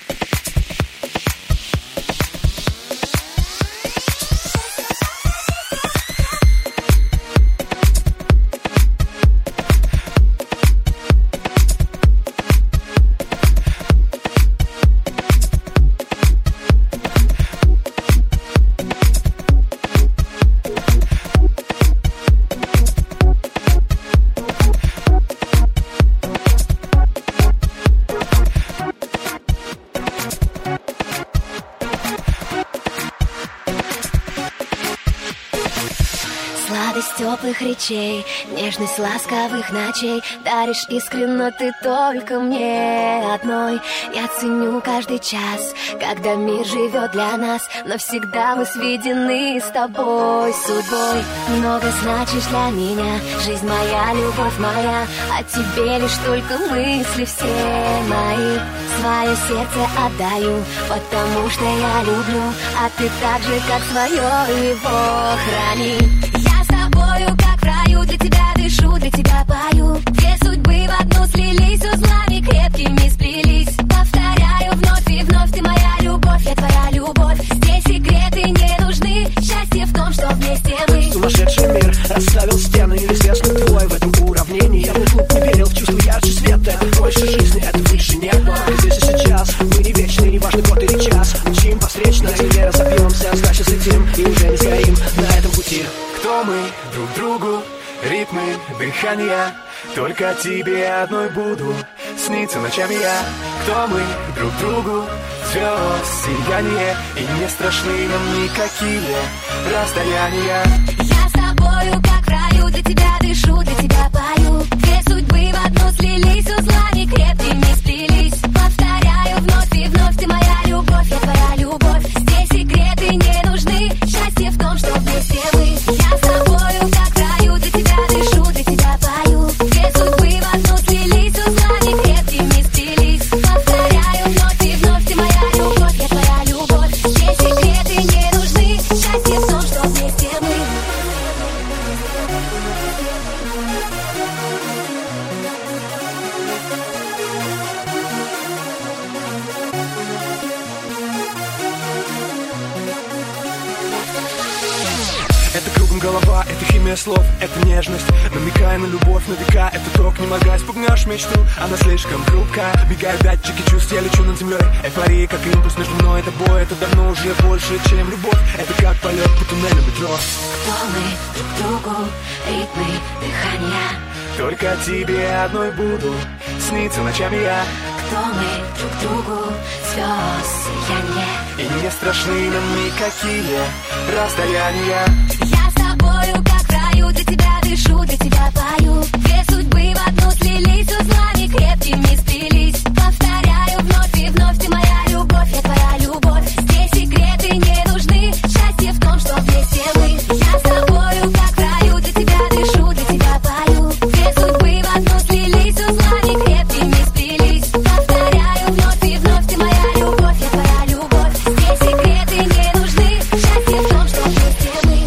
Сладость теплых речей, нежность ласковых ночей даришь искренно ты только мне одной. Я ценю каждый час, когда мир живет для нас, но всегда мы сведены с тобой судьбой. Много значишь для меня, жизнь моя, любовь моя, о тебе лишь только мысли все мои. Свое сердце отдаю, потому что я люблю, а ты так же, как свое, его храни. Я с тобою, как в раю, для тебя дышу, для тебя пою. Две судьбы в одну слились, узлами крепкими сплелись. Повторяю вновь и вновь, ты моя любовь, я твоя любовь. Здесь секреты не нужны, счастье в том, что вместе мы. Сумасшедший мир расставил стены, неизвестный твой в этом уравнении. Я был глуп, не верил в чувство ярче света. Это больше жизни, это выше неба. Здесь и сейчас, мы не вечны, не важно год или час. Мчим по встречной, если разобьемся, значит слетим и уже не сгорим на этом пути. Кто мы друг другу, ритмы дыхания, только тебе одной буду сниться ночами я. Кто мы друг другу, звезд сияние, и не страшны нам никакие расстояния. Я с тобою, как в раю, для тебя дышу, для тебя пою. Две судьбы в одну слились, узлами крепкими сплелись. Повторяю вновь и вновь, ты моя любовь, я твоя любовь. Здесь секреты не нужны, счастье в том, что вместе мы. Я с тобою, как в раю, для тебя дышу, для тебя пою. Две судьбы в одну слились, узлами крепкими сплелись. Повторяю вновь и вновь, ты моя любовь, я твоя любовь. Здесь секреты не нужны, счастье в том, что вместе мы. Это кругом голова, это химия слов, это нежность, намекая на любовь на века. Это ток, не могай, спугнешь мечту, она слишком хрупкая. Мигают датчики чувств, я лечу над землей. Эйфория, как импульс между мной и тобой. Это давно уже больше, чем любовь. Это как полет по туннелю метро. Кто мы друг другу, ритмы дыхания, только тебе одной буду сниться ночами я. кто мы друг другу, звезд сияние, и не страшны нам никакие расстояния. Я с тобою, как в раю, для тебя дышу, для тебя пою. Две судьбы в одну слились, узлами крепкими сплелись. Повторяю вновь и вновь, ты моя любовь, я твоя любовь. Здесь секреты не нужны, счастье в том, что вместе мы. Я с тобою, как в раю, для тебя дышу, для тебя пою. Две судьбы в одну слились, узлами крепкими сплелись. Повторяю вновь и вновь, ты моя любовь, я твоя любовь. Здесь секреты не нужны, счастье в том, что вместе мы.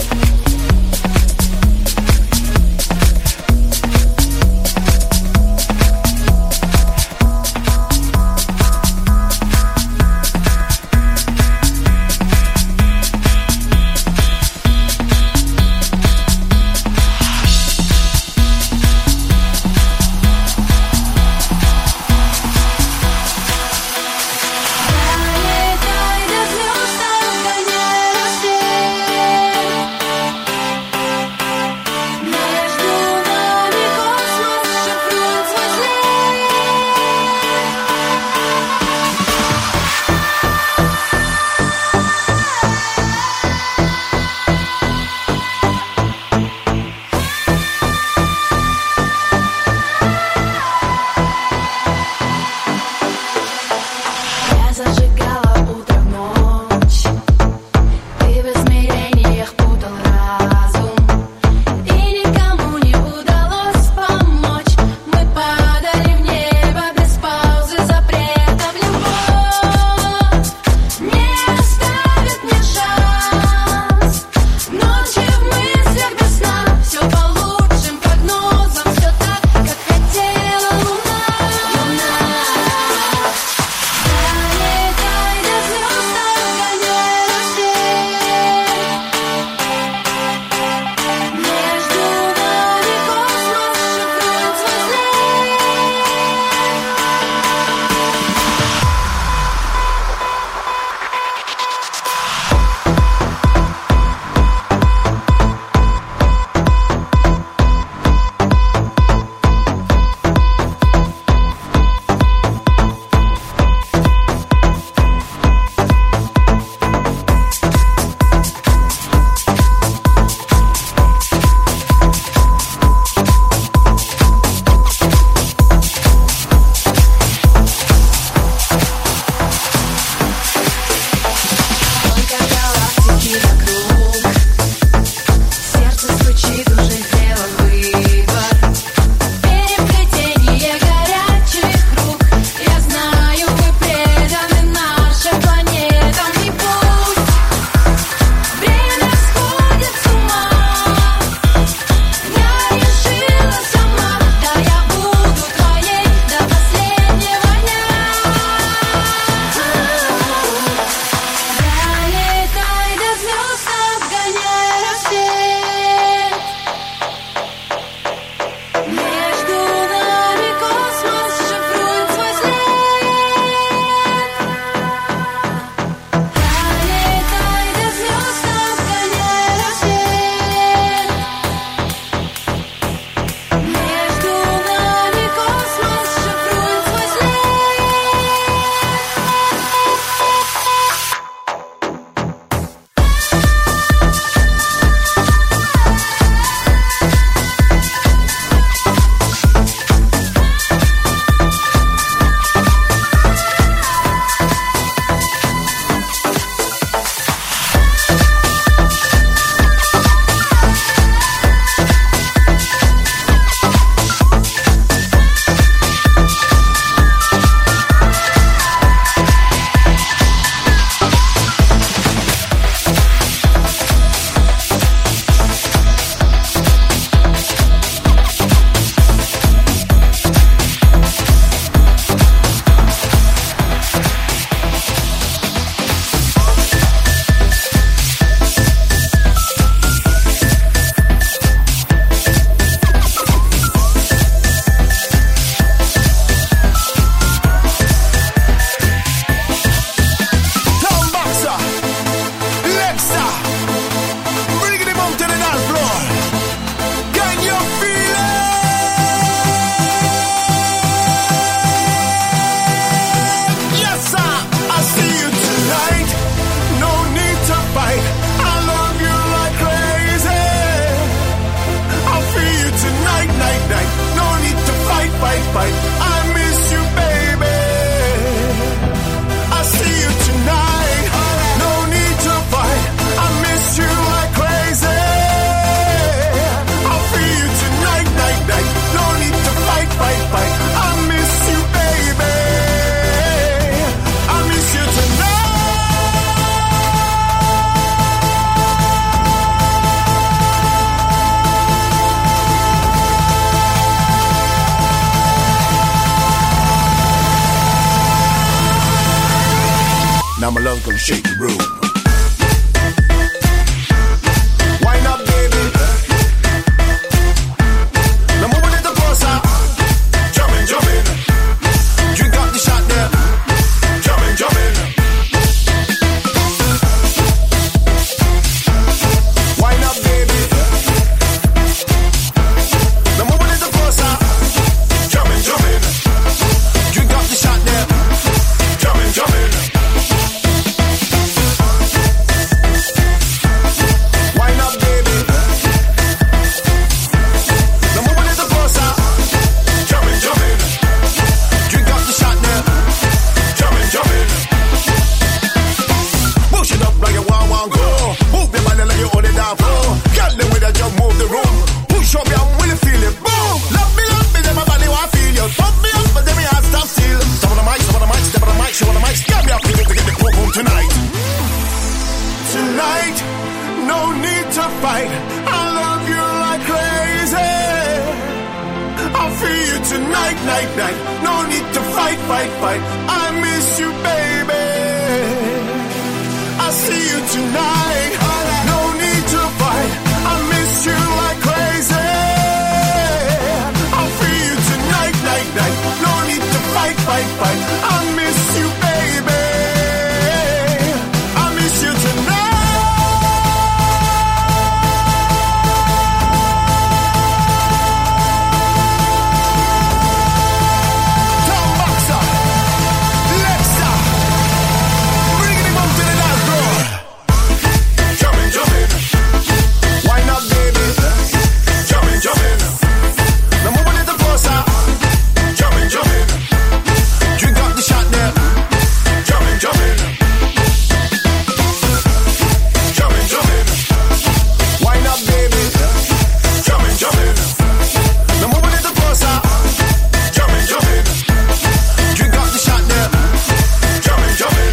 Now my love's gonna shake the room. Wind up, baby. Now move a little closer. Jumping, jumping. Drink up the shot there. Jumping, jumping. Wind up, baby. Now move a little closer. Jumping, jumping. Drink up the shot there. Jumping, jumping. Wind up, baby. Now move a little closer. Jumping, jumping. Drink up the shot there. Jumping, jumping. Push it up like you want go. Move your body like you own it down floor. Girl, the way that you move the room. Push up your will feel it. Boom. Love me, then my body want feel you. Pump me up, but then me heart stop still. Step on the mic, step on the mic, step on the mic, show on the mic. Get me up, feel it to get the pump home tonight. Tonight, no need to fight. I love you like crazy. I'll feel you tonight, night, night. No need to fight, fight, fight. I miss you, baby. I'll see you tonight. No need to fight. I miss you like crazy. I'll feel you tonight, night, night. No need to fight, fight, fight. I miss you, baby. I miss you tonight. Tom Boxer, Lexa, bringing him up to the dance floor. Jumping, jumping. Wind up, baby. Jumping, jumping. Now move a little closer. Jumping, jumping. Drink up the shot there. Jumping, jumping. Jumping, jumping. Wind up, baby. Jumping, jumping. Now move a little closer. Jumping, jumping. Drink up the shot there. Jumping, jumping.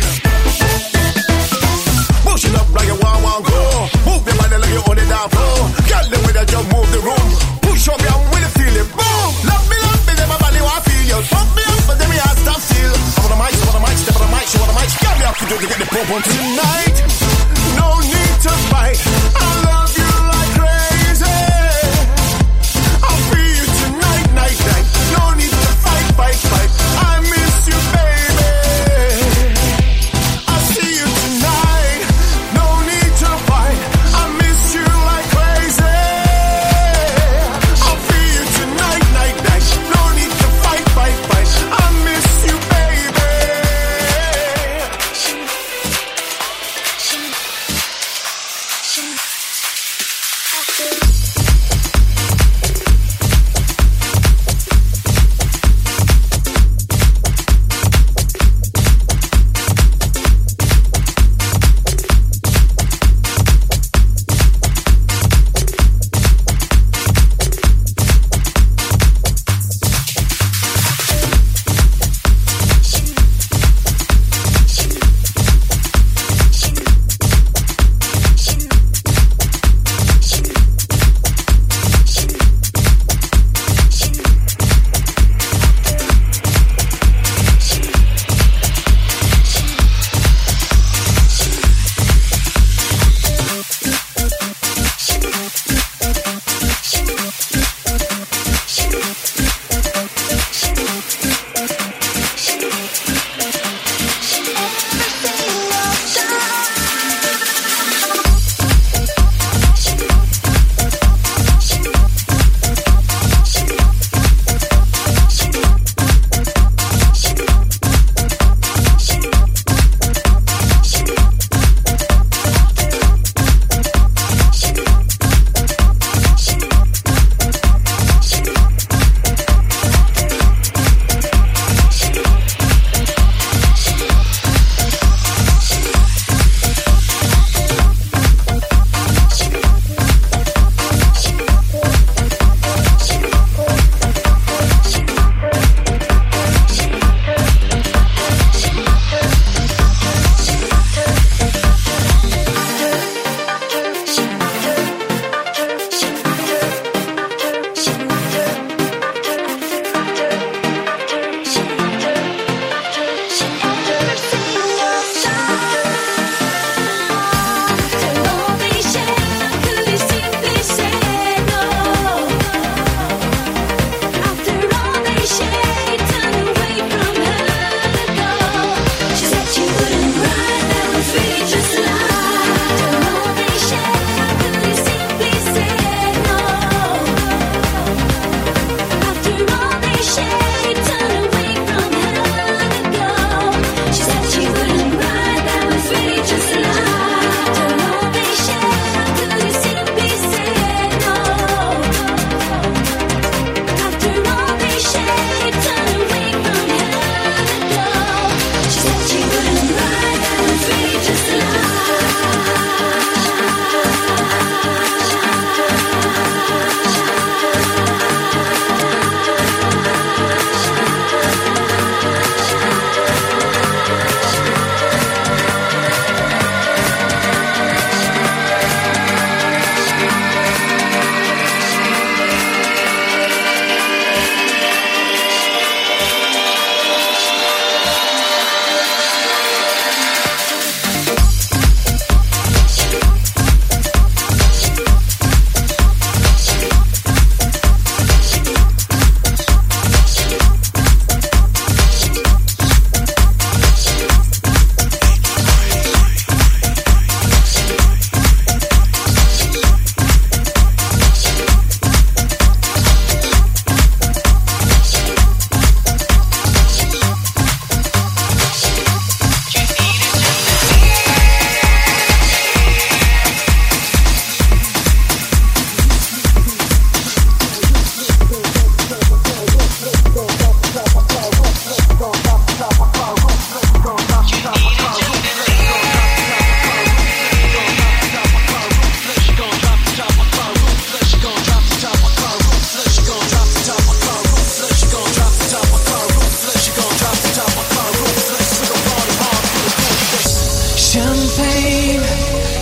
Push it up like you want go. Move your body like you own it down floor. Girl, the way that you move the room. Push up your will feel it. Boom. Love me, then my body want feel you. Pump me up, but then me heart stop still. Step on the mic, step on the mic, step on the mic, show on the mic. Get me up to get the pump on tonight. No need to fight. I love you like crazy. I'll feel you tonight, night, night. No need to fight, fight, fight. I miss you, baby. I'll see you tonight. No need to fight. I miss you like crazy. I'll feel you tonight, night, night. No need to fight, fight, fight. I miss you, baby.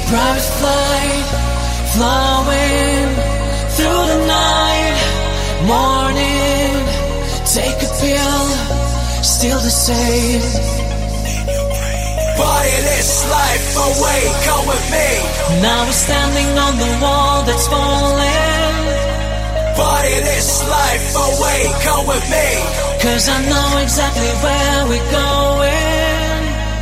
Private flight, flowing through the night. Morning, take a pill, still the same. Party this life away, come with me. Now we're standing on the wall that's falling. Party this life away, come with me. 'Cause I know exactly where we're going.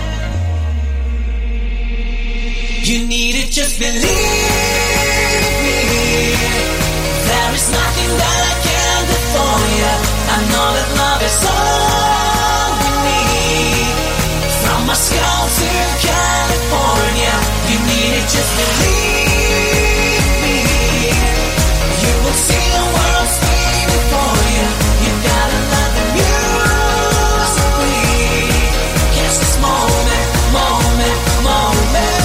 You need to just believe me. There is nothing that I can't do for you. I know that love is all we need. From Moscow to California, you need to just believe me. You will see the world spinning for you. You gotta love the music, please. Catch this moment, moment, moment.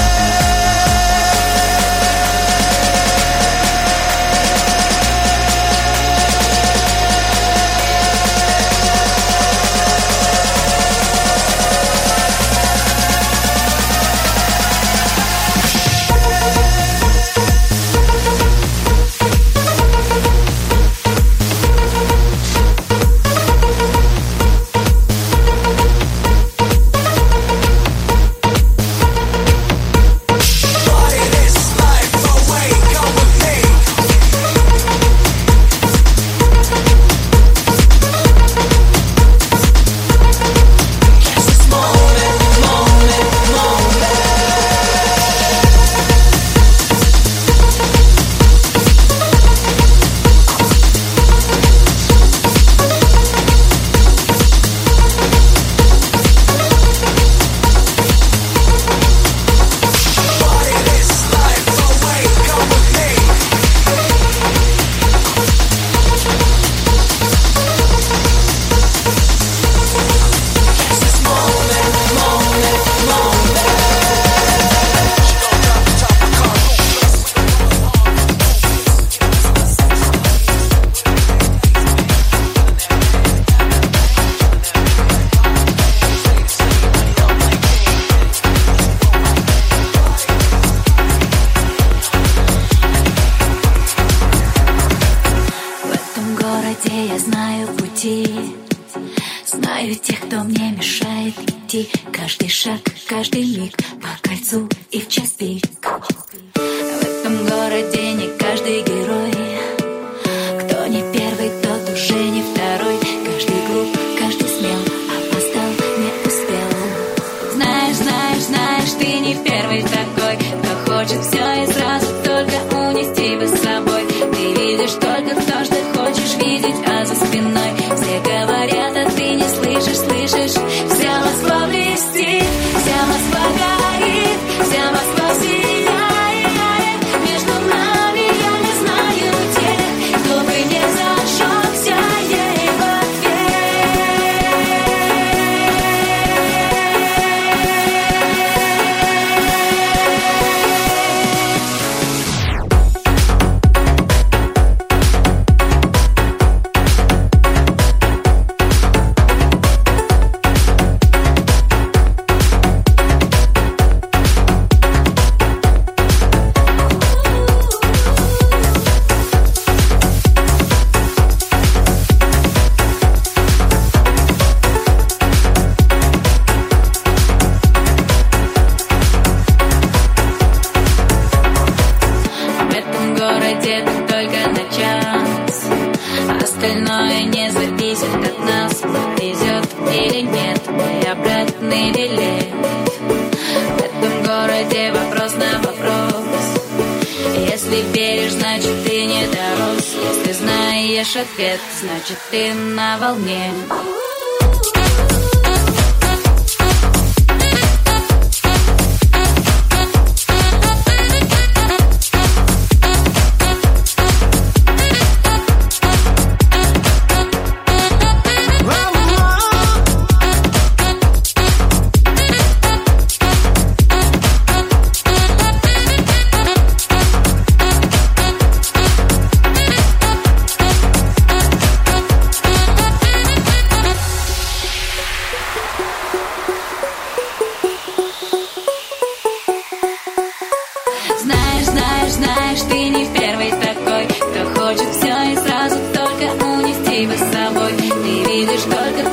Каждый шаг, каждый миг по кольцу и в час пик. В этом городе не каждый герой. Кто не первый, тот уже не второй. Каждый глуп, каждый смел, опоздал, не успел. Знаешь, знаешь, знаешь, ты не первый такой, кто хочет все и сразу только унести бы с собой. Ты видишь только то, что хочешь видеть, а за спиной все говорят, а ты не слышишь, слышишь. Вся Москва блестит, вся Москва горит, вся Москва сияет. Между нами я не знаю тех, кто бы не зажегся ей в остальное не зависит от нас. Повезет или нет, мой обратный билет. В этом городе вопрос на вопрос. Если веришь, значит ты не дорос. Если знаешь ответ, значит ты на волне. видишь только